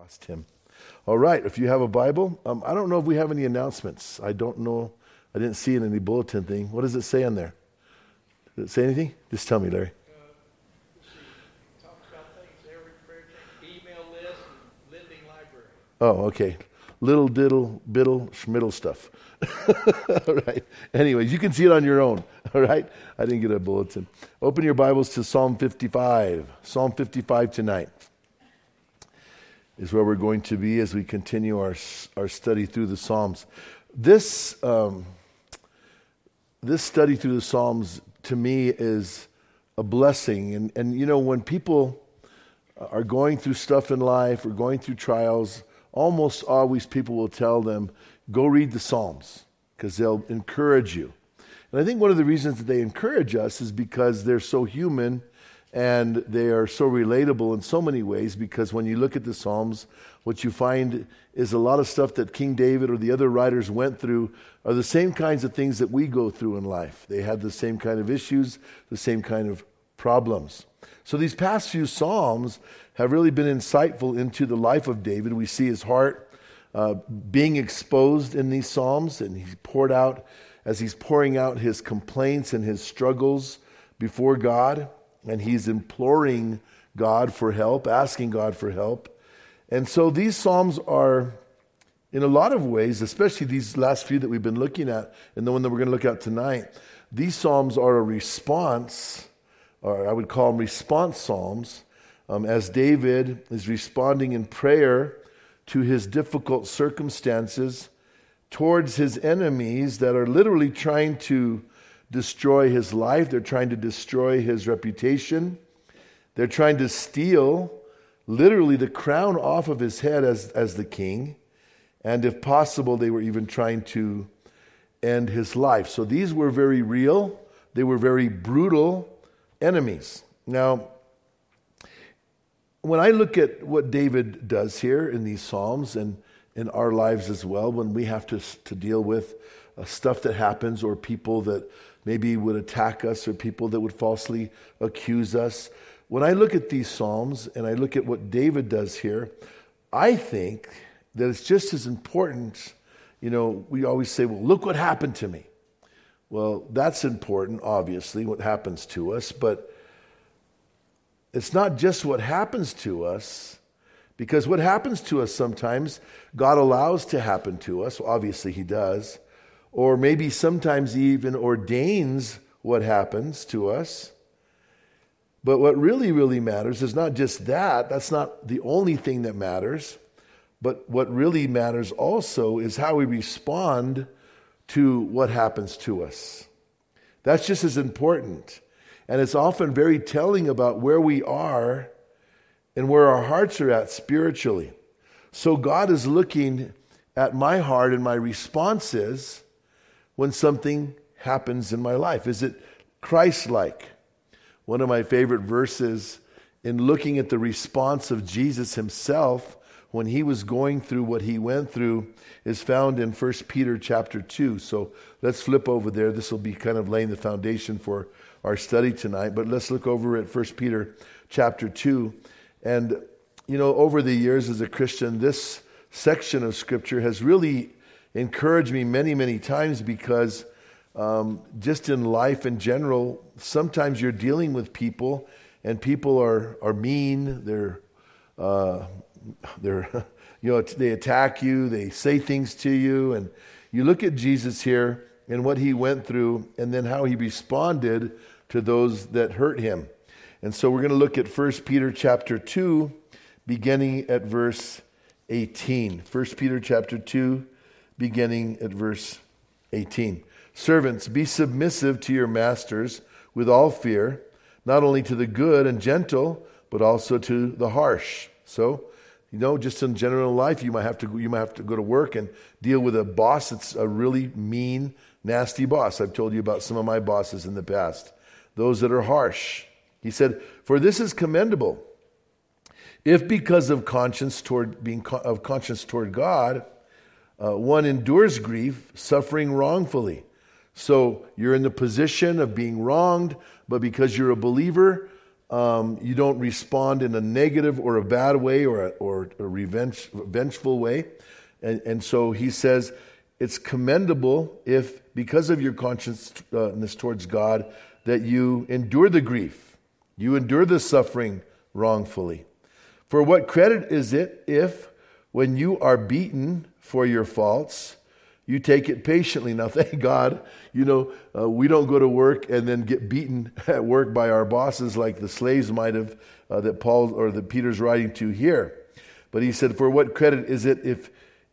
Lost him. All right, if you have a Bible, I don't know if we have any announcements. I don't know. I didn't see it in any bulletin thing. What does it say on there? Does it say anything? Just tell me, Larry. Talks about things, every prayer team, email list, and lending library. Oh, okay. Little diddle, biddle, schmiddle stuff. All right. Anyways, you can see it on your own. All right. I didn't get a bulletin. Open your Bibles to Psalm 55. Psalm 55 tonight is where we're going to be as we continue our study through the Psalms. This study through the Psalms to me is a blessing. And you know, when people are going through stuff in life or going through trials, almost always people will tell them, go read the Psalms, because they'll encourage you. And I think one of the reasons that they encourage us is because they're so human and they are so relatable in so many ways, because when you look at the Psalms, what you find is a lot of stuff that King David or the other writers went through are the same kinds of things that we go through in life. They had the same kind of issues, the same kind of problems. So these past few Psalms have really been insightful into the life of David. We see his heart being exposed in these Psalms, and he's pouring out his complaints and his struggles before God, and he's imploring God for help, asking God for help. And so these Psalms are, in a lot of ways, especially these last few that we've been looking at, and the one that we're going to look at tonight, these Psalms are a response, or I would call them response Psalms, as David is responding in prayer to his difficult circumstances towards his enemies that are literally trying to destroy his life. They're trying to destroy his reputation. They're trying to steal literally the crown off of his head as the king. And if possible, they were even trying to end his life. So these were very real. They were very brutal enemies. Now, when I look at what David does here in these Psalms and in our lives as well, when we have to deal with stuff that happens, or people that maybe would attack us, or people that would falsely accuse us, when I look at these Psalms and I look at what David does here, I think that it's just as important. You know, we always say, well, look what happened to me. Well, that's important, obviously, what happens to us, but it's not just what happens to us, because what happens to us sometimes God allows to happen to us. Obviously he does. Or maybe sometimes he even ordains what happens to us. But what really, really matters is not just that. That's not the only thing that matters. But what really matters also is how we respond to what happens to us. That's just as important. And it's often very telling about where we are and where our hearts are at spiritually. So God is looking at my heart and my responses when something happens in my life. Is it Christ-like? One of my favorite verses in looking at the response of Jesus himself when he was going through what he went through is found in 1 Peter chapter 2. So let's flip over there. This will be kind of laying the foundation for our study tonight, but let's look over at 1 Peter chapter 2. And, you know, over the years as a Christian, this section of Scripture has really encouraged me many, many times, because just in life in general, sometimes you're dealing with people, and people are mean, they're you know, they attack you, they say things to you, and you look at Jesus here and what he went through, and then how he responded to those that hurt him. And so we're going to look at 1 Peter chapter 2, beginning at verse 18. 1 Peter chapter 2, beginning at verse 18. Servants, be submissive to your masters with all fear, not only to the good and gentle, but also to the harsh. So, you know, just in general life, you might have to go to work and deal with a boss that's a really mean, nasty boss. I've told you about some of my bosses in the past. Those that are harsh. He said, for this is commendable, if because of conscience toward God, one endures grief, suffering wrongfully. So you're in the position of being wronged, but because you're a believer, You don't respond in a negative or a bad way or a vengeful way. And so he says, it's commendable if, because of your consciousness towards God, that you endure the grief, you endure the suffering wrongfully. For what credit is it if, when you are beaten for your faults, you take it patiently? Now, thank God, we don't go to work and then get beaten at work by our bosses like the slaves might have, that Paul or that Peter's writing to here. But he said, for what credit is it if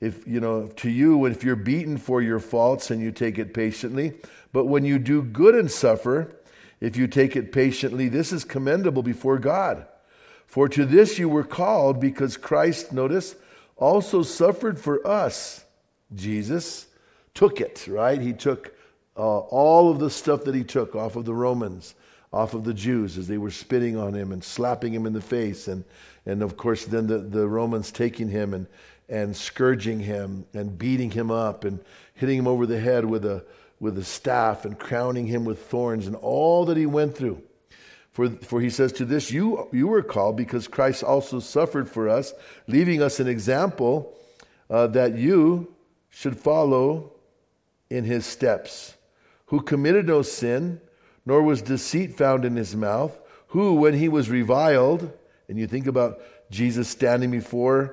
to you, if you're beaten for your faults and you take it patiently, but when you do good and suffer, if you take it patiently, this is commendable before God. For to this you were called, because Christ, notice, also suffered for us. Jesus took it, right? He took all of the stuff that he took off of the Romans, off of the Jews as they were spitting on him and slapping him in the face. And of course, then the Romans taking him and scourging him and beating him up and hitting him over the head with a staff and crowning him with thorns and all that he went through. For he says, to this you were called, because Christ also suffered for us, leaving us an example that you should follow in his steps, who committed no sin, nor was deceit found in his mouth, who, when he was reviled, and you think about Jesus standing before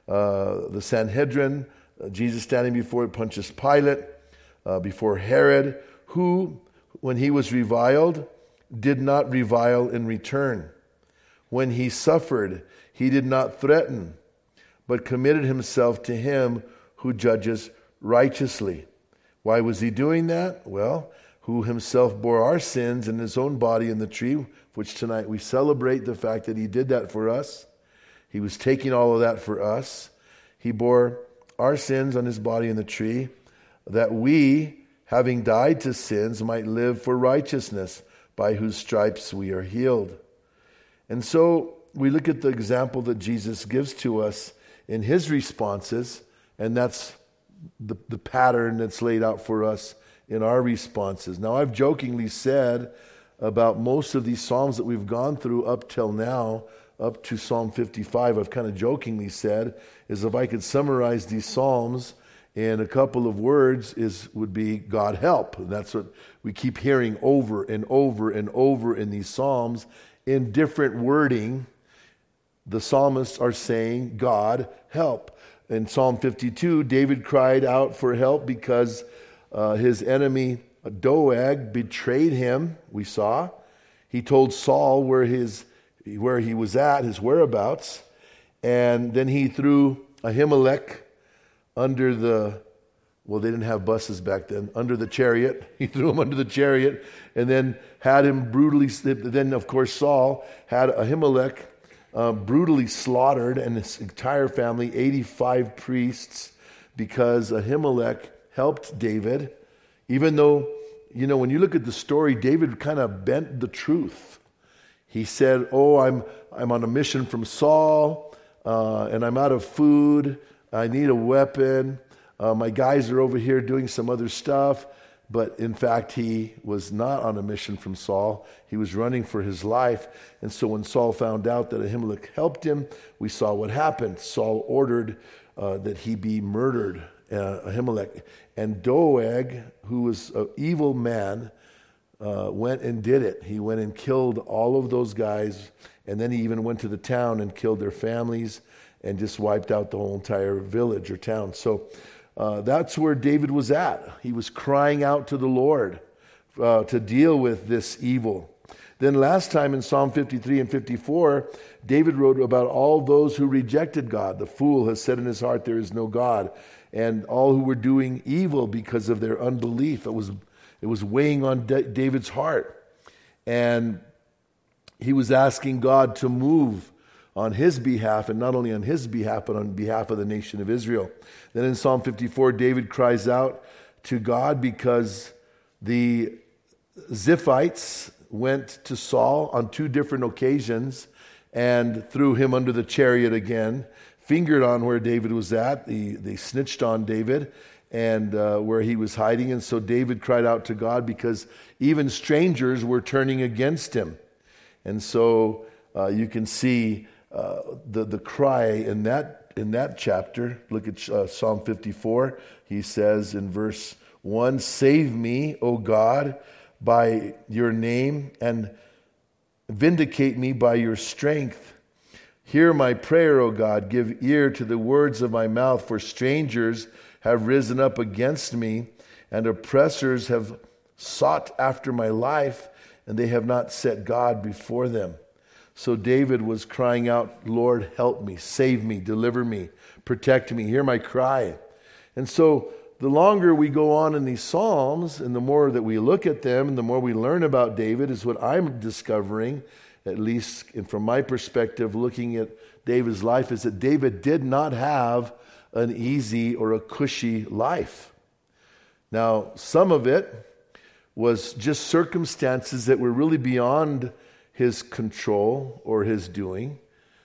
the Sanhedrin, Jesus standing before Pontius Pilate, before Herod, who, when he was reviled, did not revile in return. When he suffered, he did not threaten, but committed himself to him who judges righteously. Why was he doing that? Well, who himself bore our sins in his own body in the tree, which tonight we celebrate the fact that he did that for us. He was taking all of that for us. He bore our sins on his body in the tree, that we, having died to sins, might live for righteousness, by whose stripes we are healed. And so we look at the example that Jesus gives to us in his responses, and that's the pattern that's laid out for us in our responses. Now, I've jokingly said about most of these Psalms that we've gone through up till now, up to Psalm 55, I've kind of jokingly said, is if I could summarize these Psalms in a couple of words, would be God help. And that's what we keep hearing over and over and over in these Psalms. In different wording, the psalmists are saying, God help. In Psalm 52, David cried out for help because his enemy Doeg betrayed him, we saw. He told Saul where he was at, his whereabouts, and then he threw Ahimelech under they didn't have buses back then, under the chariot. He threw him under the chariot and then had him brutally, then of course Saul had Ahimelech brutally slaughtered and his entire family, 85 priests, because Ahimelech helped David. Even though, when you look at the story, David kind of bent the truth. He said, I'm on a mission from Saul, and I'm out of food. I need a weapon. My guys are over here doing some other stuff. But in fact, he was not on a mission from Saul. He was running for his life. And so when Saul found out that Ahimelech helped him, we saw what happened. Saul ordered that he be murdered, Ahimelech. And Doeg, who was an evil man, went and did it. He went and killed all of those guys. And then he even went to the town and killed their families and just wiped out the whole entire village or town. So that's where David was at. He was crying out to the Lord to deal with this evil. Then last time in Psalm 53 and 54, David wrote about all those who rejected God. The fool has said in his heart, there is no God. And all who were doing evil because of their unbelief. It was weighing on David's heart. And he was asking God to move on his behalf, and not only on his behalf, but on behalf of the nation of Israel. Then in Psalm 54, David cries out to God because the Ziphites went to Saul on 2 different occasions and threw him under the chariot again, fingered on where David was at. They snitched on David and where he was hiding. And so David cried out to God because even strangers were turning against him. And so you can see the cry in that chapter. Look at Psalm 54. He says in verse 1, "Save me, O God, by your name, and vindicate me by your strength. Hear my prayer, O God. Give ear to the words of my mouth, for strangers have risen up against me, and oppressors have sought after my life, and they have not set God before them." So David was crying out, "Lord, help me, save me, deliver me, protect me, hear my cry." And so the longer we go on in these Psalms, and the more that we look at them, and the more we learn about David, is what I'm discovering, at least from my perspective, looking at David's life, is that David did not have an easy or a cushy life. Now, some of it was just circumstances that were really beyond his control or his doing,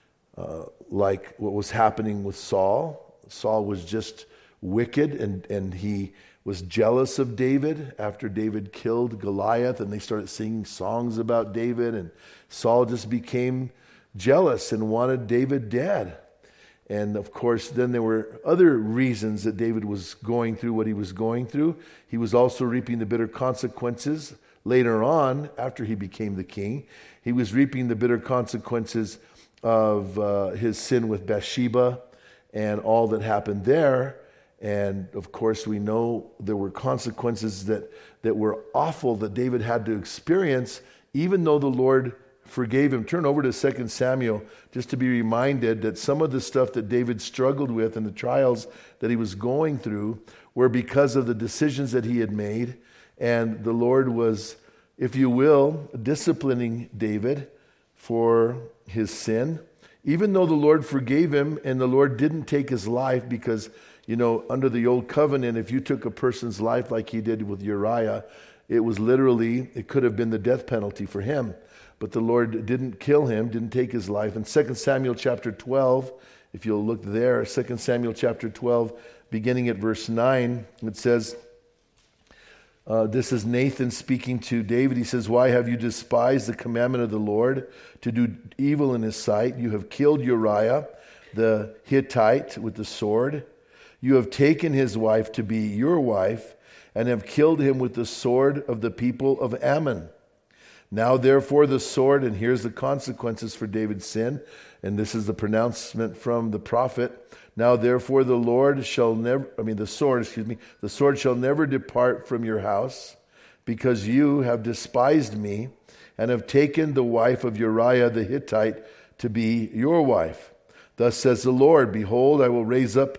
like what was happening with Saul. Saul was just wicked, and he was jealous of David after David killed Goliath, and they started singing songs about David, and Saul just became jealous and wanted David dead. And of course, then there were other reasons that David was going through what he was going through. He was also reaping the bitter consequences later on, after he became the king. He was reaping the bitter consequences of his sin with Bathsheba and all that happened there. And of course, we know there were consequences that were awful that David had to experience, even though the Lord forgave him. Turn over to 2 Samuel just to be reminded that some of the stuff that David struggled with and the trials that he was going through were because of the decisions that he had made. And the Lord was, if you will, disciplining David for his sin. Even though the Lord forgave him and the Lord didn't take his life, because, you know, under the old covenant, if you took a person's life like he did with Uriah, it could have been the death penalty for him. But the Lord didn't kill him, didn't take his life. In 2 Samuel chapter 12, if you'll look there, 2 Samuel chapter 12, beginning at verse 9, it says, this is Nathan speaking to David. He says, "Why have you despised the commandment of the Lord to do evil in his sight? You have killed Uriah the Hittite with the sword. You have taken his wife to be your wife and have killed him with the sword of the people of Ammon. Now therefore the sword," and here's the consequences for David's sin, and this is the pronouncement from the prophet. "Now therefore the sword shall never depart from your house, because you have despised me and have taken the wife of Uriah the Hittite to be your wife. Thus says the Lord, behold, I will raise up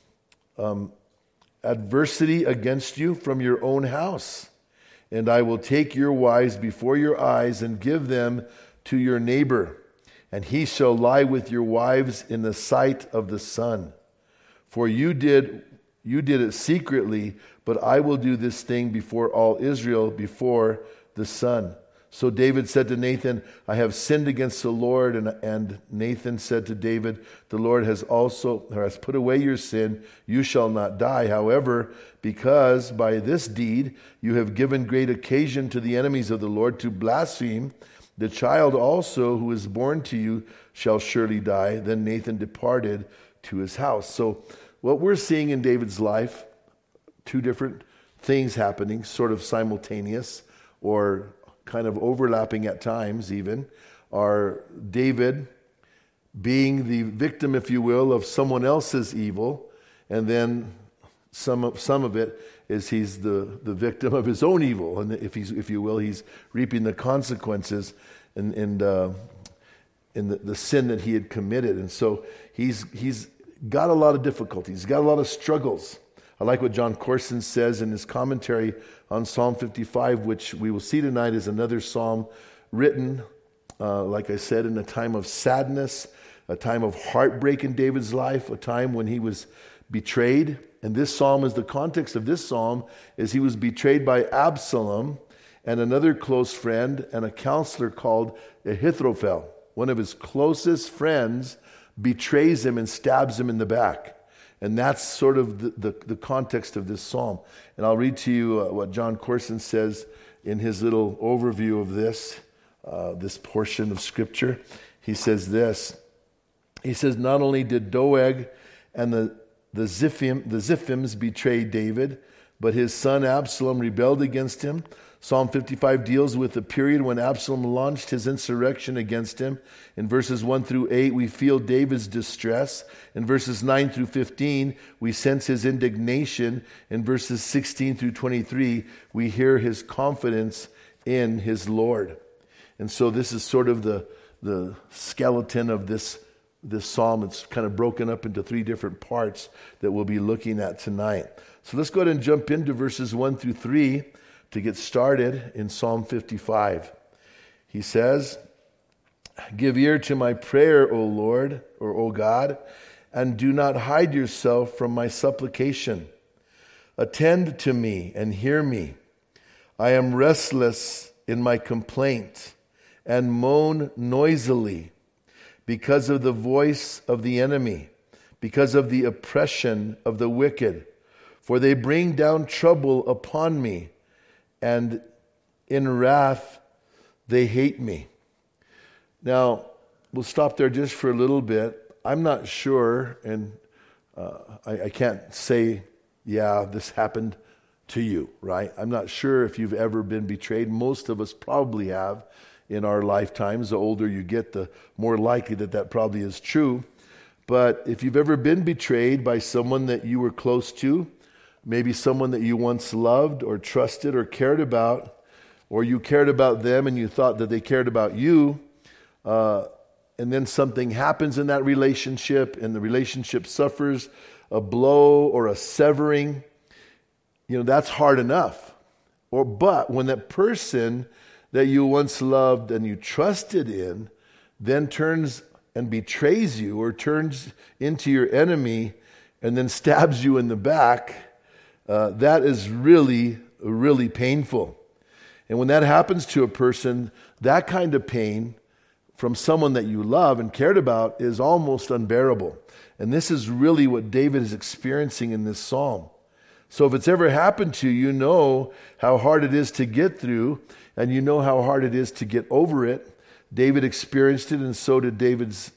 adversity against you from your own house. And I will take your wives before your eyes and give them to your neighbor, and he shall lie with your wives in the sight of the sun. For you did it secretly, but I will do this thing before all Israel, before the sun." So David said to Nathan, "I have sinned against the Lord." And Nathan said to David, "The Lord has put away your sin. You shall not die. However, because by this deed you have given great occasion to the enemies of the Lord to blaspheme, the child also who is born to you shall surely die." Then Nathan departed to his house. So what we're seeing in David's life, two different things happening, sort of simultaneous or kind of overlapping at times even, are David being the victim, if you will, of someone else's evil, and then some of it is he's the victim of his own evil, and if you will, he's reaping the consequences in the sin that he had committed. And so he's got a lot of difficulties, he's got a lot of struggles. I like what John Corson says in his commentary on Psalm 55, which we will see tonight is another psalm written, like I said, in a time of sadness, a time of heartbreak in David's life, a time when he was betrayed. And this psalm is the context of this psalm is he was betrayed by Absalom and another close friend and a counselor called Ahithophel. One of his closest friends betrays him and stabs him in the back. And that's sort of the context of this psalm. And I'll read to you what John Corson says in his little overview of this. this portion of Scripture. He says this. He says, not only did Doeg and the Ziphims betray David, but his son Absalom rebelled against him. Psalm 55 deals with the period when Absalom launched his insurrection against him. In verses 1 through 8, we feel David's distress. In verses 9 through 15, we sense his indignation. In verses 16 through 23, we hear his confidence in his Lord. And so this is sort of the skeleton of this psalm. It's kind of broken up into three different parts that we'll be looking at tonight. So let's go ahead and jump into verses 1 through 3 to get started in Psalm 55. He says, give ear to my prayer, O Lord, or O God, and do not hide yourself from my supplication. Attend to me and hear me. I am restless in my complaint and moan noisily because of the voice of the enemy, because of the oppression of the wicked. For they bring down trouble upon me, and in wrath they hate me. Now, we'll stop there just for a little bit. I'm not sure, and I can't say, yeah, this happened to you, right? I'm not sure if you've ever been betrayed. Most of us probably have in our lifetimes. The older you get, the more likely that probably is true. But if you've ever been betrayed by someone that you were close to, maybe someone that you once loved or trusted or cared about, or you cared about them and you thought that they cared about you, and then something happens in that relationship and the relationship suffers a blow or a severing, that's hard enough. But when that person that you once loved and you trusted in then turns and betrays you or turns into your enemy and then stabs you in the back, that is really, really painful. And when that happens to a person, that kind of pain from someone that you love and cared about is almost unbearable. And this is really what David is experiencing in this psalm. So if it's ever happened to you, you know how hard it is to get through, and you know how hard it is to get over it. David experienced it, and so did David's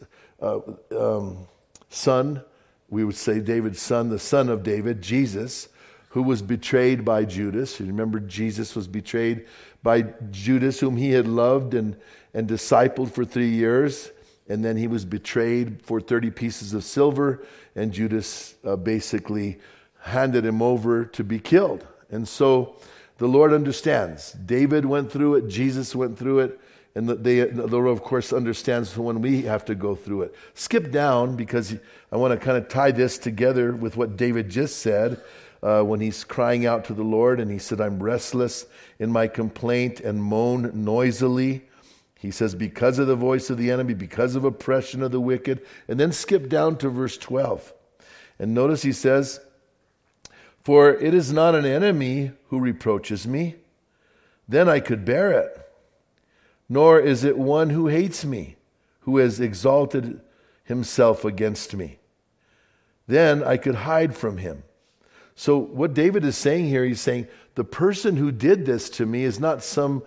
son. We would say David's son, the son of David, Jesus, who was betrayed by Judas. You remember Jesus was betrayed by Judas, whom he had loved and discipled for 3 years. And then he was betrayed for 30 pieces of silver, and Judas basically handed him over to be killed. And so the Lord understands. David went through it, Jesus went through it, and the Lord, of course, understands when we have to go through it. Skip down, because I want to kind of tie this together with what David just said when he's crying out to the Lord, and he said, I'm restless in my complaint and moan noisily. He says, because of the voice of the enemy, because of oppression of the wicked. And then skip down to verse 12. And notice he says, for it is not an enemy who reproaches me, then I could bear it. Nor is it one who hates me, who has exalted himself against me. Then I could hide from him. So what David is saying here, he's saying, the person who did this to me is not someone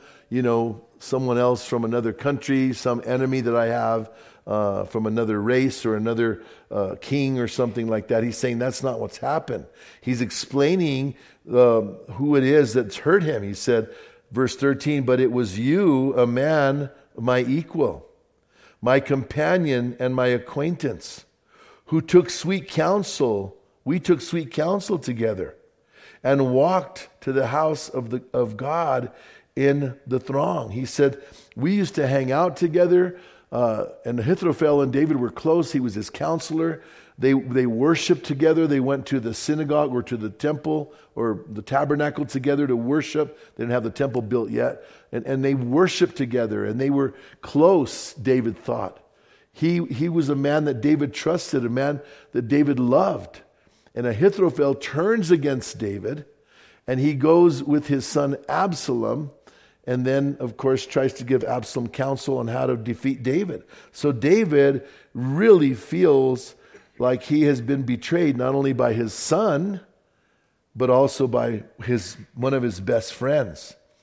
else from another country, some enemy that I have from another race or another king or something like that. He's saying that's not what's happened. He's explaining who it is that's hurt him. He said, verse 13, but it was you, a man, my equal, my companion and my acquaintance, who took sweet counsel. We took sweet counsel together and walked to the house of God in the throng. He said, we used to hang out together, and Ahithophel and David were close. He was his counselor. They worshiped together. They went to the synagogue or to the temple or the tabernacle together to worship. They didn't have the temple built yet. And they worshiped together, and they were close, David thought. He was a man that David trusted, a man that David loved. And Ahithophel turns against David, and he goes with his son Absalom, and then, of course, tries to give Absalom counsel on how to defeat David. So David really feels like he has been betrayed not only by his son, but also by one of his best friends.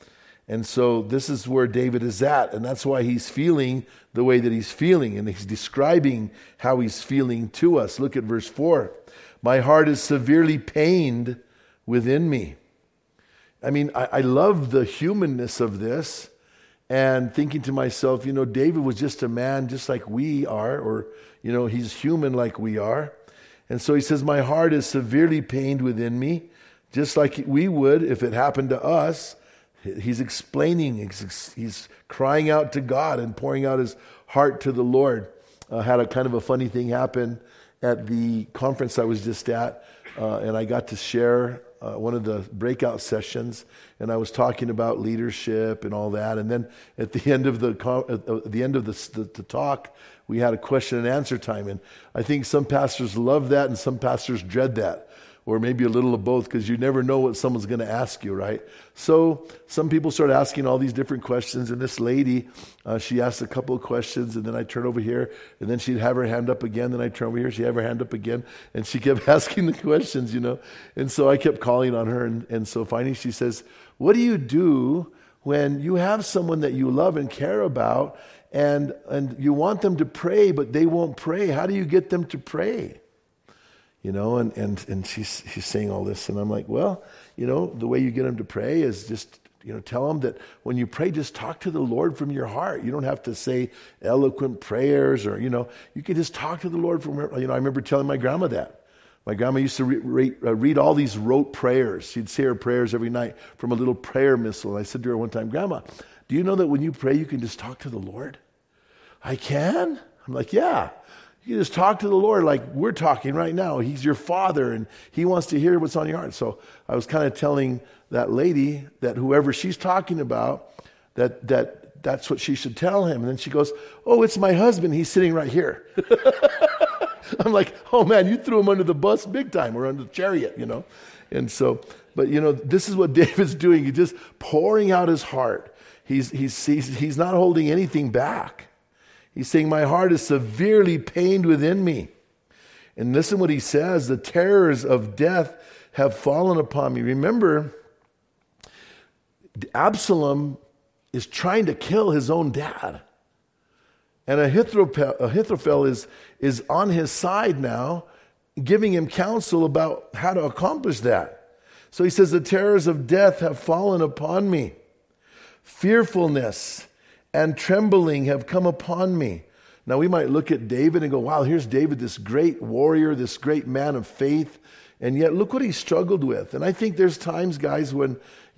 And so this is where David is at, and that's why he's feeling the way that he's feeling, and he's describing how he's feeling to us. Look at verse 4. My heart is severely pained within me. I mean, I love the humanness of this, and thinking to myself, David was just a man just like we are, or, he's human like we are. And so he says, my heart is severely pained within me, just like we would if it happened to us. He's explaining, he's crying out to God and pouring out his heart to the Lord. Had a kind of a funny thing happen at the conference I was just at, and I got to share one of the breakout sessions, and I was talking about leadership and all that. And then at the end of the talk, we had a question and answer time. And I think some pastors love that, and some pastors dread that, or maybe a little of both, because you never know what someone's going to ask you, right? So some people start asking all these different questions, and this lady, she asked a couple of questions, and then I turn over here, and then she'd have her hand up again, then I turn over here, she'd have her hand up again, and she kept asking the questions, And so I kept calling on her, and so finally she says, what do you do when you have someone that you love and care about, and you want them to pray, but they won't pray? How do you get them to pray? And she's saying all this, and I'm like, well, the way you get them to pray is just, tell them that when you pray, just talk to the Lord from your heart. You don't have to say eloquent prayers, or, you can just talk to the Lord from your, I remember telling my grandma that. My grandma used to read all these rote prayers. She'd say her prayers every night from a little prayer missal. And I said to her one time, Grandma, do you know that when you pray, you can just talk to the Lord? I can? I'm like, yeah. You just talk to the Lord like we're talking right now. He's your Father, and He wants to hear what's on your heart. So I was kind of telling that lady that whoever she's talking about, that's what she should tell him. And then she goes, oh, it's my husband. He's sitting right here. I'm like, oh man, you threw him under the bus big time, or under the chariot, And so, but this is what David's doing. He's just pouring out his heart. He's not holding anything back. He's saying, my heart is severely pained within me. And listen what he says, the terrors of death have fallen upon me. Remember, Absalom is trying to kill his own dad. And Ahithophel is on his side now, giving him counsel about how to accomplish that. So he says, the terrors of death have fallen upon me. Fearfulness and trembling have come upon me. Now we might look at David and go, wow, here's David, this great warrior, this great man of faith. And yet look what he struggled with. And I think there's times, guys, when,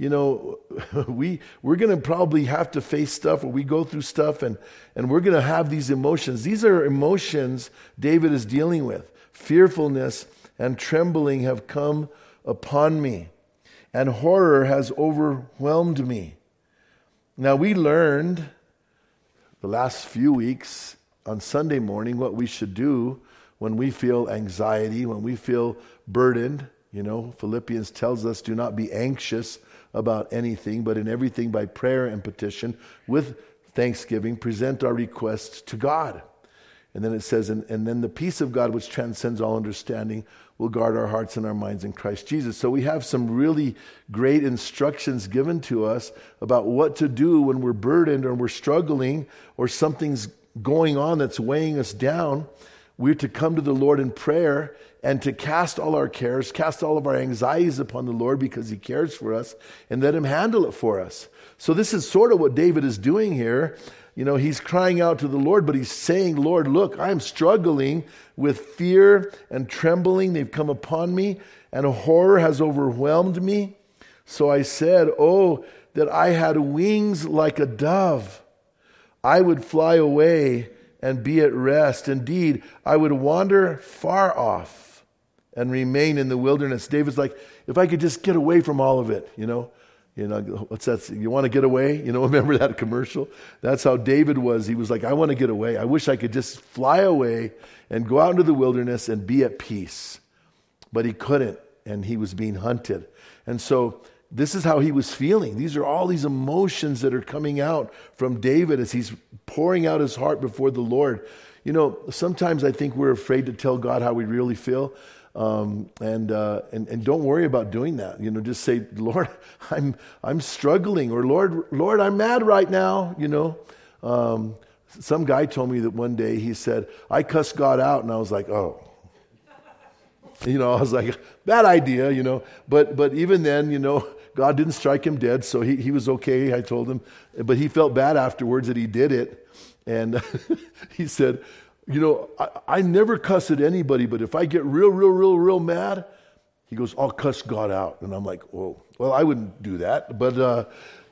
we're going to probably have to face stuff, or we go through stuff, and we're going to have these emotions. These are emotions David is dealing with. Fearfulness and trembling have come upon me, and horror has overwhelmed me. Now we learned the last few weeks on Sunday morning what we should do when we feel anxiety, when we feel burdened. Philippians tells us, do not be anxious about anything, but in everything by prayer and petition with thanksgiving present our requests to God. And then it says, and then the peace of God which transcends all understanding will guard our hearts and our minds in Christ Jesus. So we have some really great instructions given to us about what to do when we're burdened, or we're struggling, or something's going on that's weighing us down. We're to come to the Lord in prayer and to cast all our cares, cast all of our anxieties upon the Lord, because He cares for us, and let Him handle it for us. So this is sort of what David is doing here. He's crying out to the Lord, but he's saying, Lord, look, I'm struggling with fear and trembling. They've come upon me, and horror has overwhelmed me. So I said, oh, that I had wings like a dove. I would fly away and be at rest. Indeed, I would wander far off and remain in the wilderness. David's like, if I could just get away from all of it, what's that? You want to get away? Remember that commercial? That's how David was. He was like, I want to get away. I wish I could just fly away and go out into the wilderness and be at peace. But he couldn't, and he was being hunted. And so this is how he was feeling. These are all these emotions that are coming out from David as he's pouring out his heart before the Lord. Sometimes I think we're afraid to tell God how we really feel. And don't worry about doing that. Just say, Lord, I'm struggling, or Lord, I'm mad right now. Some guy told me that one day he said, I cussed God out, and I was like, oh. I was like, bad idea, But even then, God didn't strike him dead, so he was okay, I told him. But he felt bad afterwards that he did it. And he said, I never cuss at anybody, but if I get real mad, he goes, I'll cuss God out. And I'm like, whoa. Well, I wouldn't do that. But,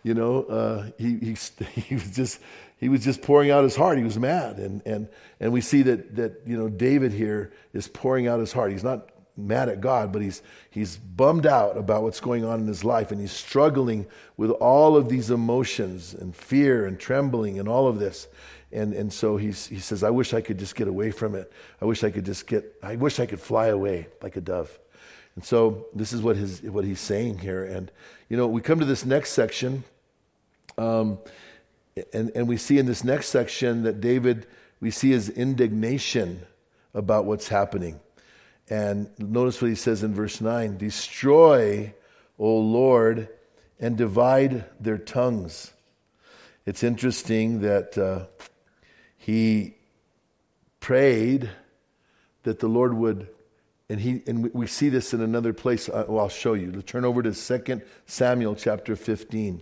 he was just pouring out his heart. He was mad. And we see that David here is pouring out his heart. He's not mad at God, but he's bummed out about what's going on in his life, and he's struggling with all of these emotions and fear and trembling and all of this. And so he says, I wish I could just get away from it. I wish I could fly away like a dove. And so this is what he's saying here. And we come to this next section, and we see in this next section that David, we see his indignation about what's happening. And notice what he says in verse 9, destroy, O Lord, and divide their tongues. It's interesting that he prayed that the Lord would, and we see this in another place. I'll show you. Turn over to 2 Samuel chapter 15.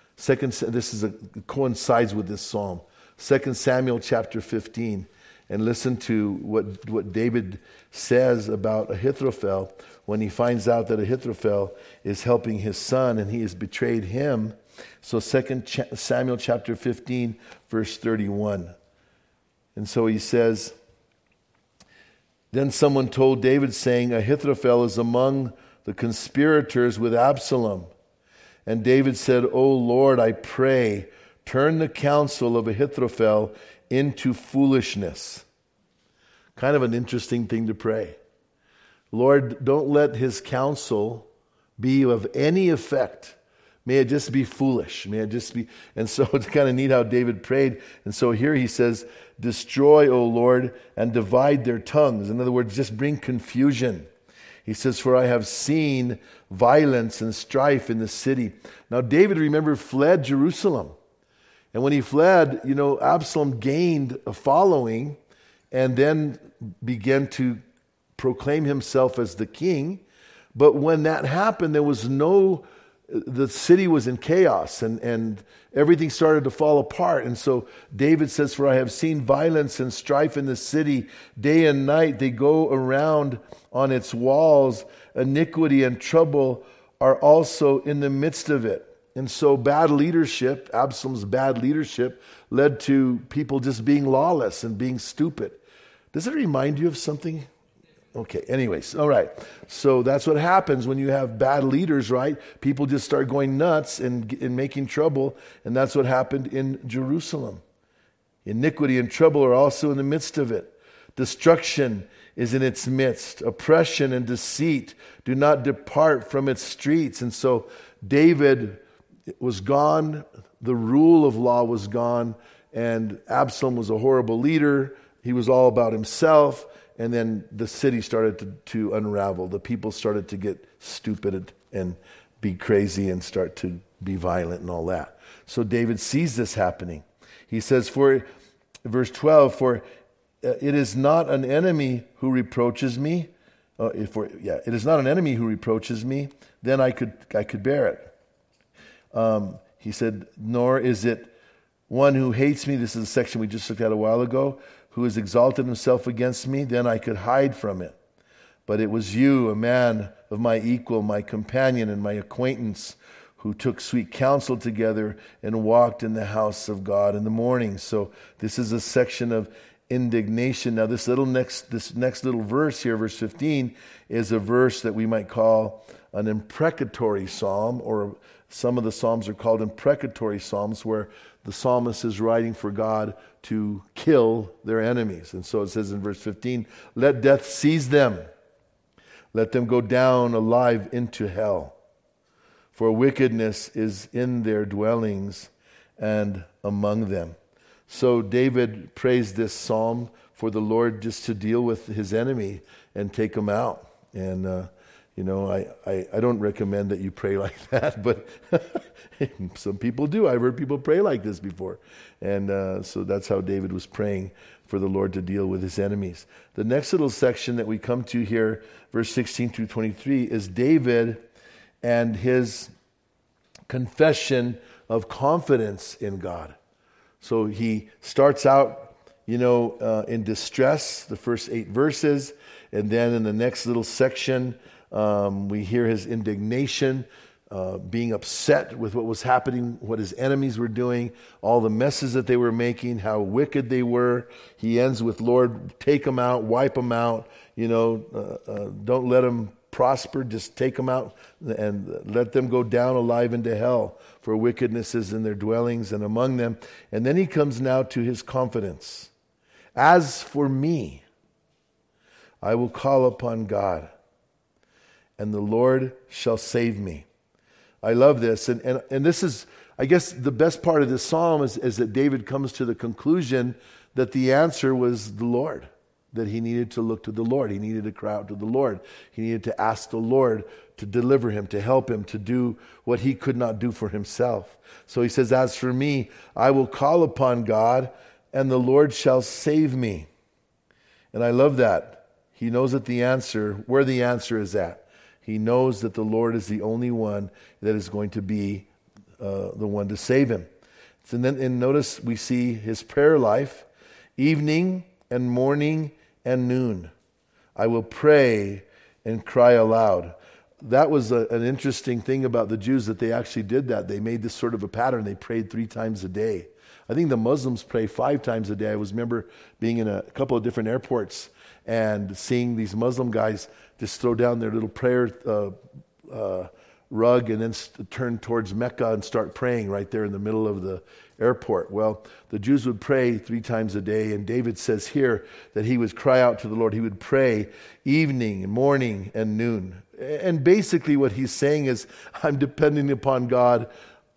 It coincides with this psalm. 2 Samuel chapter 15. And listen to what David says about Ahithophel when he finds out that Ahithophel is helping his son and he has betrayed him. So 2 Samuel chapter 15, verse 31. And so he says, then someone told David, saying, Ahithophel is among the conspirators with Absalom. And David said, O Lord, I pray, turn the counsel of Ahithophel into foolishness. Kind of an interesting thing to pray. Lord, don't let his counsel be of any effect. May it just be foolish. May it just be. And so it's kind of neat how David prayed. And so here he says, destroy, O Lord, and divide their tongues. In other words, just bring confusion. He says, for I have seen violence and strife in the city. Now David, remember, fled Jerusalem. And when he fled, Absalom gained a following and then began to proclaim himself as the king. But when that happened, the city was in chaos and everything started to fall apart. And so David says, for I have seen violence and strife in the city. Day and night they go around on its walls. Iniquity and trouble are also in the midst of it. And so bad leadership, Absalom's bad leadership, led to people just being lawless and being stupid. Does it remind you of something? Okay, anyways, all right. So that's what happens when you have bad leaders, right? People just start going nuts and making trouble, and that's what happened in Jerusalem. Iniquity and trouble are also in the midst of it. Destruction is in its midst. Oppression and deceit do not depart from its streets. And so David was gone, the rule of law was gone, and Absalom was a horrible leader. He was all about himself. And then the city started to unravel. The people started to get stupid and be crazy and start to be violent and all that. So David sees this happening. He says, verse 12, for it is not an enemy who reproaches me. It is not an enemy who reproaches me. Then I could bear it. He said, nor is it one who hates me. This is a section we just looked at a while ago. Who has exalted himself against me, then I could hide from it. But it was you, a man of my equal, my companion and my acquaintance, who took sweet counsel together and walked in the house of God in the morning. So this is a section of indignation. Now this next little verse here, verse 15, is a verse that we might call an imprecatory psalm, or some of the psalms are called imprecatory psalms, where the psalmist is writing for God to kill their enemies. And so it says in verse 15, let death seize them. Let them go down alive into hell. For wickedness is in their dwellings and among them. So David prays this psalm for the Lord just to deal with his enemy and take him out. And, I don't recommend that you pray like that, but some people do. I've heard people pray like this before. And so that's how David was praying for the Lord to deal with his enemies. The next little section that we come to here, verse 16 through 23, is David and his confession of confidence in God. So he starts out, in distress, the first 8 verses, and then in the next little section, we hear his indignation, being upset with what was happening, what his enemies were doing, all the messes that they were making, how wicked they were. He ends with, Lord, take them out, wipe them out, don't let them prosper, just take them out and let them go down alive into hell, for wickedness is in their dwellings and among them. And then he comes now to his confidence. As for me, I will call upon God, and the Lord shall save me. I love this. And this is, I guess, the best part of this psalm is that David comes to the conclusion that the answer was the Lord, that he needed to look to the Lord. He needed to cry out to the Lord. He needed to ask the Lord to deliver him, to help him, to do what he could not do for himself. So he says, as for me, I will call upon God, and the Lord shall save me. And I love that. He knows that where the answer is at. He knows that the Lord is the only one that is going to be the one to save him. And notice we see his prayer life, evening and morning and noon. I will pray and cry aloud. That was an interesting thing about the Jews, that they actually did that. They made this sort of a pattern. They prayed 3 times a day. I think the Muslims pray 5 times a day. I remember being in a couple of different airports and seeing these Muslim guys just throw down their little prayer rug and then turn towards Mecca and start praying right there in the middle of the airport. Well, the Jews would pray 3 times a day, and David says here that he would cry out to the Lord. He would pray evening, morning, and noon. And basically what he's saying is, I'm depending upon God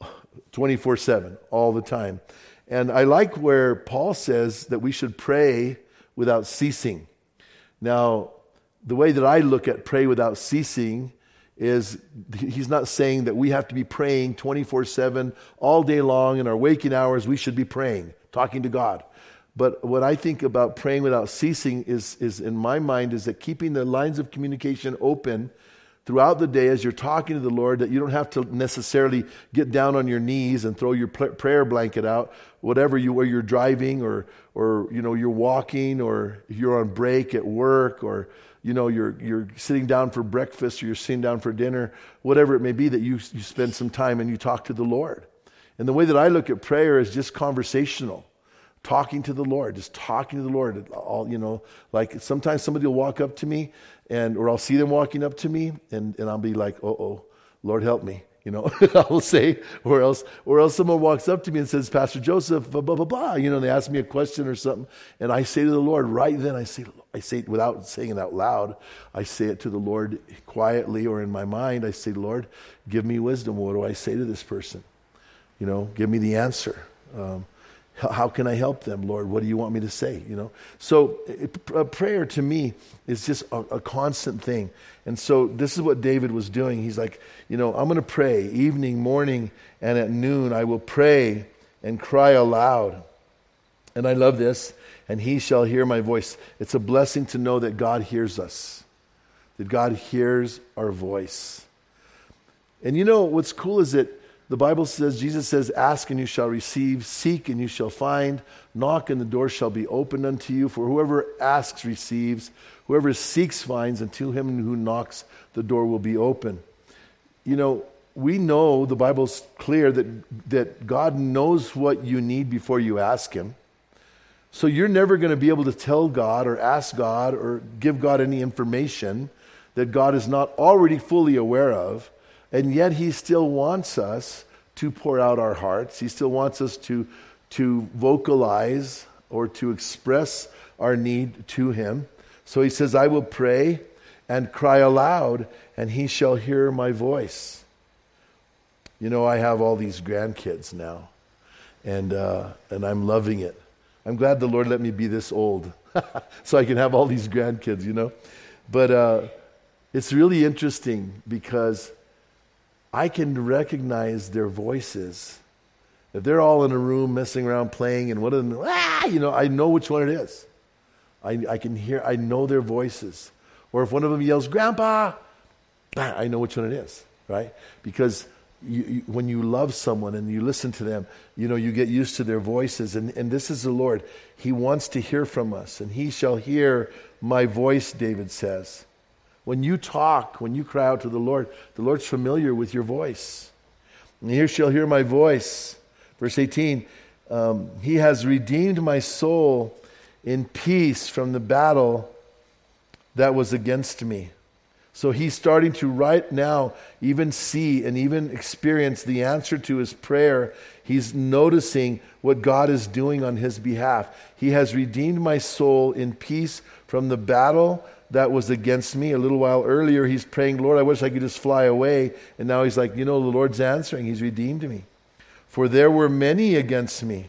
24/7, all the time. And I like where Paul says that we should pray without ceasing. Now, the way that I look at pray without ceasing is he's not saying that we have to be praying 24/7 all day long. In our waking hours, we should be praying, talking to God. But what I think about praying without ceasing is in my mind, is that keeping the lines of communication open throughout the day as you're talking to the Lord, that you don't have to necessarily get down on your knees and throw your prayer blanket out, where you're driving or you're walking, or if you're on break at work, or you're sitting down for breakfast, or you're sitting down for dinner, whatever it may be, that you spend some time and you talk to the Lord. And the way that I look at prayer is just conversational. Talking to the Lord, just talking to the Lord. Like sometimes somebody will walk up to me, or I'll see them walking up to me, and I'll be like, "Oh, Lord, help me." I will say, or else someone walks up to me and says, "Pastor Joseph, blah blah blah blah." They ask me a question or something, and I say to the Lord right then. I say it without saying it out loud. I say it to the Lord quietly, or in my mind. I say, "Lord, give me wisdom. What do I say to this person? Give me the answer." How can I help them, Lord? What do you want me to say? So prayer to me is just a constant thing. And so this is what David was doing. He's like, I'm going to pray evening, morning, and at noon. I will pray and cry aloud. And I love this. And he shall hear my voice. It's a blessing to know that God hears us, that God hears our voice. And what's cool is that the Bible says, Jesus says, ask and you shall receive, seek and you shall find, knock and the door shall be opened unto you. For whoever asks receives, whoever seeks finds, and to him who knocks the door will be open. We know, the Bible's clear that God knows what you need before you ask him. So you're never going to be able to tell God or ask God or give God any information that God is not already fully aware of. And yet he still wants us to pour out our hearts. He still wants us to vocalize or to express our need to him. So he says, I will pray and cry aloud, and he shall hear my voice. I have all these grandkids now, and I'm loving it. I'm glad the Lord let me be this old so I can have all these grandkids, But It's really interesting because I can recognize their voices. If they're all in a room messing around playing and one of them, I know which one it is. I can hear, I know their voices. Or if one of them yells, "Grandpa," I know which one it is, right? Because when you love someone and you listen to them, you get used to their voices. And this is the Lord. He wants to hear from us. And he shall hear my voice, David says. When you talk, when you cry out to the Lord's familiar with your voice. And he shall hear my voice. Verse 18, he has redeemed my soul in peace from the battle that was against me. So he's starting to right now even see and even experience the answer to his prayer. He's noticing what God is doing on his behalf. He has redeemed my soul in peace from the battle that was against me. A little while earlier, he's praying, "Lord, I wish I could just fly away." And now he's like, the Lord's answering. He's redeemed me. For there were many against me.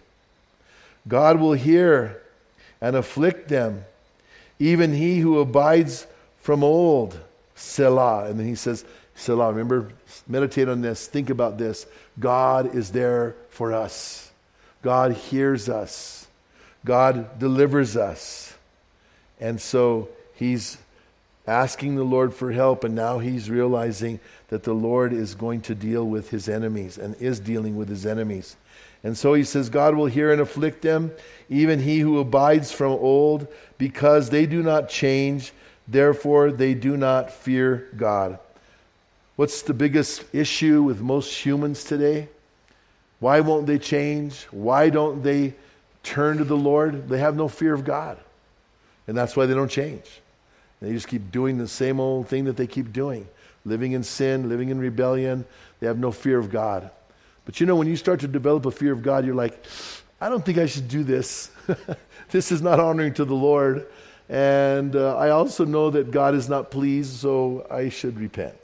God will hear and afflict them, even he who abides from old. Selah. And then he says, Selah. Remember, meditate on this. Think about this. God is there for us. God hears us. God delivers us. And so he's asking the Lord for help, and now he's realizing that the Lord is going to deal with his enemies and is dealing with his enemies. And so he says, God will hear and afflict them, even he who abides from old, because they do not change, therefore they do not fear God. What's the biggest issue with most humans today? Why won't they change? Why don't they turn to the Lord? They have no fear of God. And that's why they don't change. They just keep doing the same old thing that they keep doing. Living in sin, living in rebellion. They have no fear of God. But when you start to develop a fear of God, you're like, I don't think I should do this. This is not honoring to the Lord. And I also know that God is not pleased, so I should repent,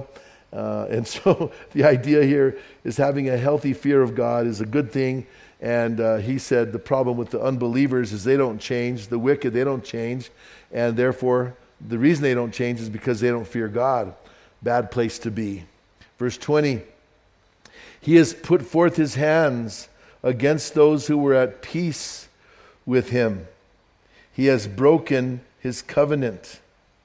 And so the idea here is having a healthy fear of God is a good thing. And he said the problem with the unbelievers is they don't change. The wicked, they don't change. And therefore, the reason they don't change is because they don't fear God. Bad place to be. Verse 20, he has put forth his hands against those who were at peace with him. He has broken his covenant.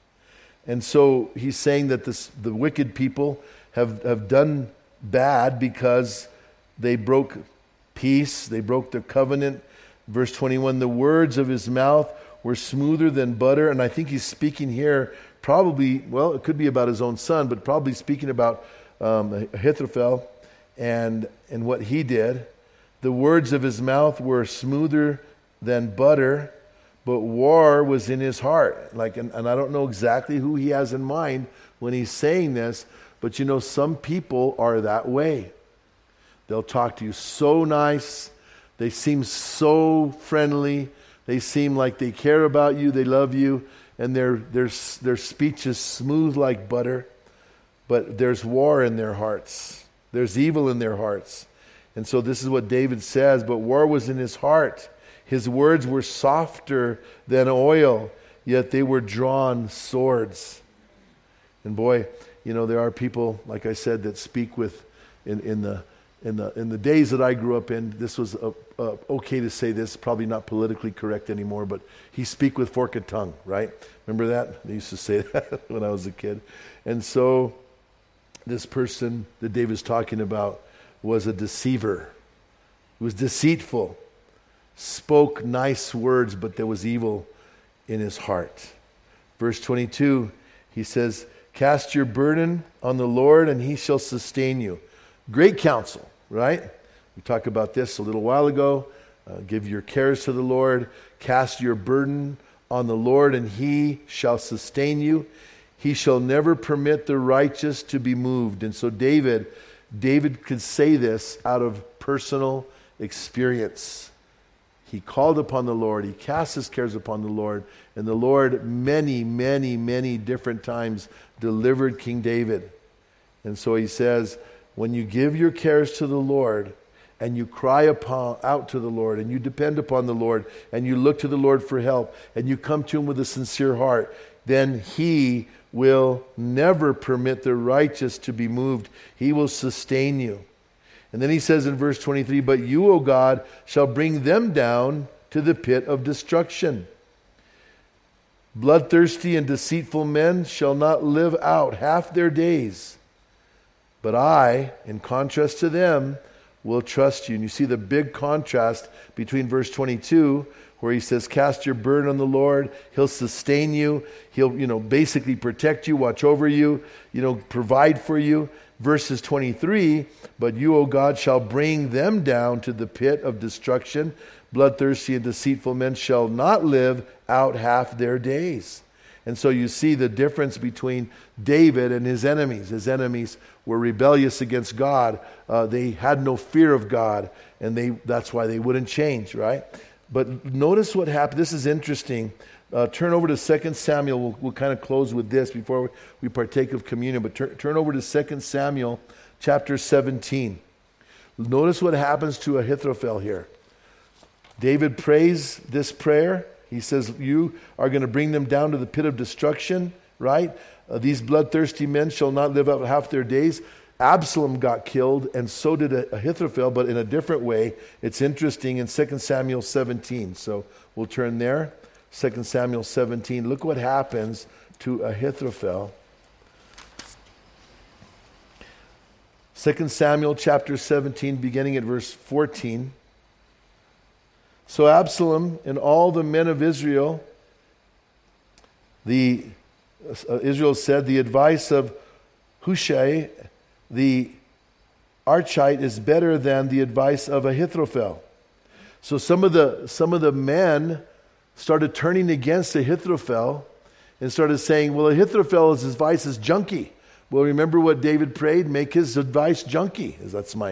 And so he's saying that the wicked people have done bad because they broke peace, they broke the covenant. Verse 21, the words of his mouth were smoother than butter. And I think he's speaking here probably, it could be about his own son, but probably speaking about Ahithophel and what he did. The words of his mouth were smoother than butter, but war was in his heart. And I don't know exactly who he has in mind when he's saying this, but some people are that way. They'll talk to you so nice. They seem so friendly. They seem like they care about you. They love you. And their speech is smooth like butter. But there's war in their hearts. There's evil in their hearts. And so this is what David says, but war was in his heart. His words were softer than oil, yet they were drawn swords. And boy, there are people, like I said, that speak with, in the days that I grew up in, this was okay to say this, probably not politically correct anymore, but he speak with forked tongue, right? Remember that? They used to say that when I was a kid. And so this person that David's talking about was a deceiver. He was deceitful, spoke nice words, but there was evil in his heart. Verse 22, he says, cast your burden on the Lord and he shall sustain you. Great counsel, right? We talked about this a little while ago. Give your cares to the Lord. Cast your burden on the Lord and he shall sustain you. He shall never permit the righteous to be moved. And so David could say this out of personal experience. He called upon the Lord. He cast his cares upon the Lord. And the Lord many, many, many different times delivered King David. And so he says, when you give your cares to the Lord and you cry out to the Lord and you depend upon the Lord and you look to the Lord for help and you come to him with a sincere heart, then he will never permit the righteous to be moved. He will sustain you. And then he says in verse 23, but you, O God, shall bring them down to the pit of destruction. Bloodthirsty and deceitful men shall not live out half their days. But I, in contrast to them, will trust you. And you see the big contrast between verse 22, where he says, cast your burden on the Lord. He'll sustain you. He'll, basically protect you, watch over you, provide for you. Verses 23, but you, O God, shall bring them down to the pit of destruction. Bloodthirsty and deceitful men shall not live out half their days. And so you see the difference between David and his enemies. His enemies were rebellious against God. They had no fear of God, and that's why they wouldn't change, right? But notice what happened. This is interesting. Turn over to 2 Samuel. We'll kind of close with this before we partake of communion. But turn over to 2 Samuel chapter 17. Notice what happens to Ahithophel here. David prays this prayer. He says, you are going to bring them down to the pit of destruction, right? These bloodthirsty men shall not live out half their days. Absalom got killed, and so did Ahithophel, but in a different way. It's interesting in 2 Samuel 17. So we'll turn there. 2 Samuel 17. Look what happens to Ahithophel. 2 Samuel chapter 17, beginning at verse 14. So Absalom and all the men of Israel, Israel said, the advice of Hushai, the Archite, is better than the advice of Ahithophel. So some of the men started turning against Ahithophel and started saying, well, Ahithophel's advice is junky. Well, remember what David prayed? Make his advice junky. That's my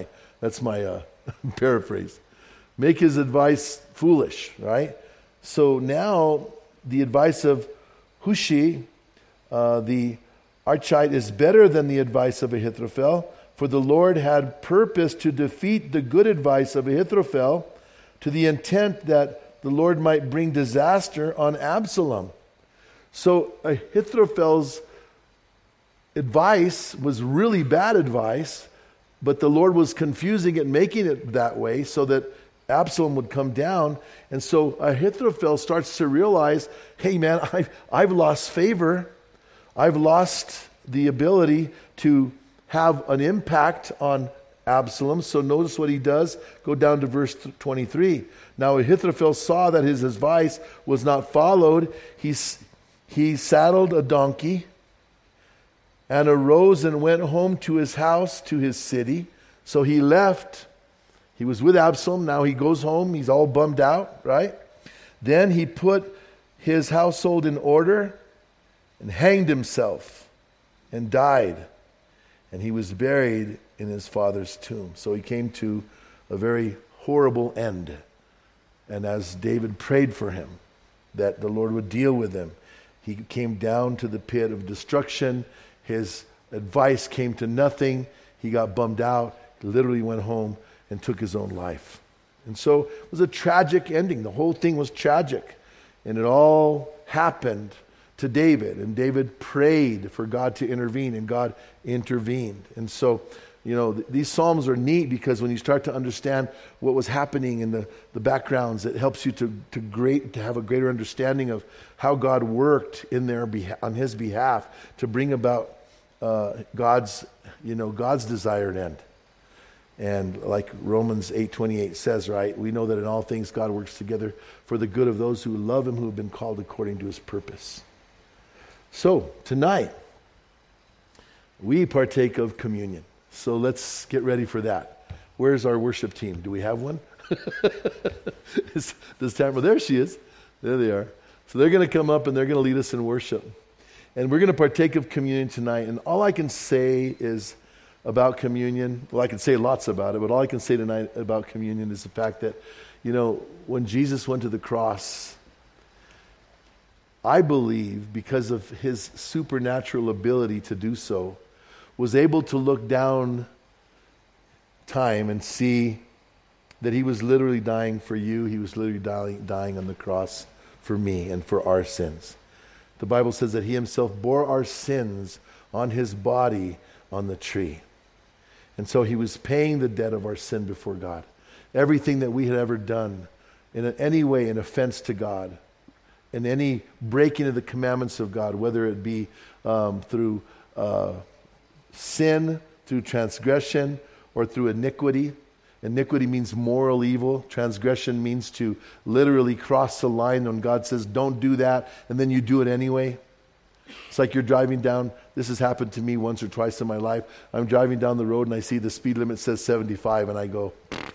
paraphrase. Make his advice foolish, right? So now the advice of Hushai, the Archite, is better than the advice of Ahithophel, for the Lord had purposed to defeat the good advice of Ahithophel to the intent that the Lord might bring disaster on Absalom. So Ahithophel's advice was really bad advice, but the Lord was confusing it, making it that way so that Absalom would come down. And so Ahithophel starts to realize, hey man, I've lost favor. I've lost the ability to have an impact on Absalom. So notice what he does. Go down to verse 23. Now Ahithophel saw that his advice was not followed. He saddled a donkey and arose and went home to his house, to his city. So he left. He was with Absalom. Now he goes home. He's all bummed out, right? Then he put his household in order and hanged himself and died. And he was buried in his father's tomb. So he came to a very horrible end. And as David prayed for him, that the Lord would deal with him, he came down to the pit of destruction. His advice came to nothing. He got bummed out. He literally went home and took his own life. And so it was a tragic ending. The whole thing was tragic. And it all happened to David. And David prayed for God to intervene, and God intervened. And so, these Psalms are neat because when you start to understand what was happening in the backgrounds, it helps you to have a greater understanding of how God worked on his behalf to bring about God's desired end. And like Romans 8:28 says, right, we know that in all things God works together for the good of those who love him, who have been called according to his purpose. So tonight, we partake of communion. So let's get ready for that. Where's our worship team? Do we have one? There she is. There they are. So they're going to come up and they're going to lead us in worship. And we're going to partake of communion tonight. And all I can say is about communion, well, I can say lots about it, but all I can say tonight about communion is the fact that, when Jesus went to the cross, I believe, because of his supernatural ability to do so, was able to look down time and see that he was literally dying for you. He was literally dying on the cross for me and for our sins. The Bible says that he himself bore our sins on his body on the tree. And so he was paying the debt of our sin before God. Everything that we had ever done in any way an offense to God, in any breaking of the commandments of God, whether it be through sin, through transgression, or through iniquity. Iniquity means moral evil. Transgression means to literally cross the line when God says, don't do that, and then you do it anyway. It's like you're driving down, this has happened to me once or twice in my life. I'm driving down the road and I see the speed limit says 75 and I go,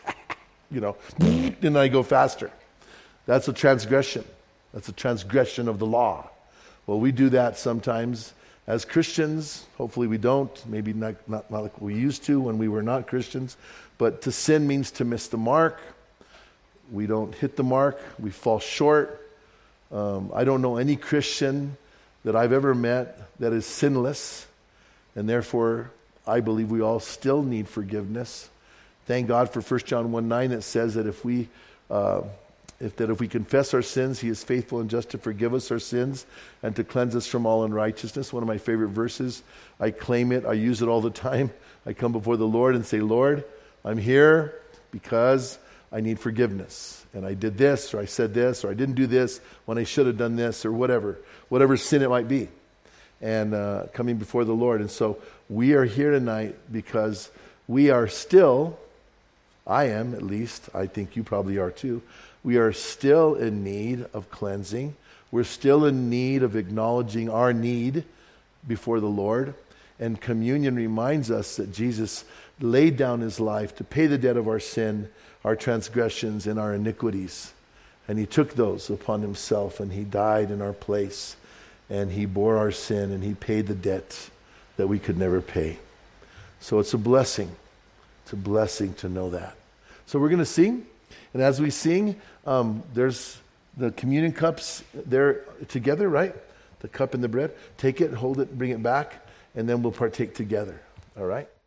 and I go faster. That's a transgression. That's a transgression of the law. Well, we do that sometimes as Christians. Hopefully we don't. Maybe not like we used to when we were not Christians. But to sin means to miss the mark. We don't hit the mark. We fall short. I don't know any Christian that I've ever met that is sinless. And therefore, I believe we all still need forgiveness. Thank God for 1 John 1:9 that says that if we confess our sins, he is faithful and just to forgive us our sins and to cleanse us from all unrighteousness. One of my favorite verses. I claim it. I use it all the time. I come before the Lord and say, Lord, I'm here because I need forgiveness. And I did this, or I said this, or I didn't do this when I should have done this, or whatever sin it might be. And coming before the Lord. And so we are here tonight because we are still, I am at least, I think you probably are too, we are still in need of cleansing. We're still in need of acknowledging our need before the Lord. And communion reminds us that Jesus laid down his life to pay the debt of our sin, our transgressions, and our iniquities. And he took those upon himself, and he died in our place. And he bore our sin, and he paid the debt that we could never pay. So it's a blessing. It's a blessing to know that. So we're going to sing. And as we sing, there's the communion cups there together, right? The cup and the bread. Take it, hold it, bring it back, and then we'll partake together. All right?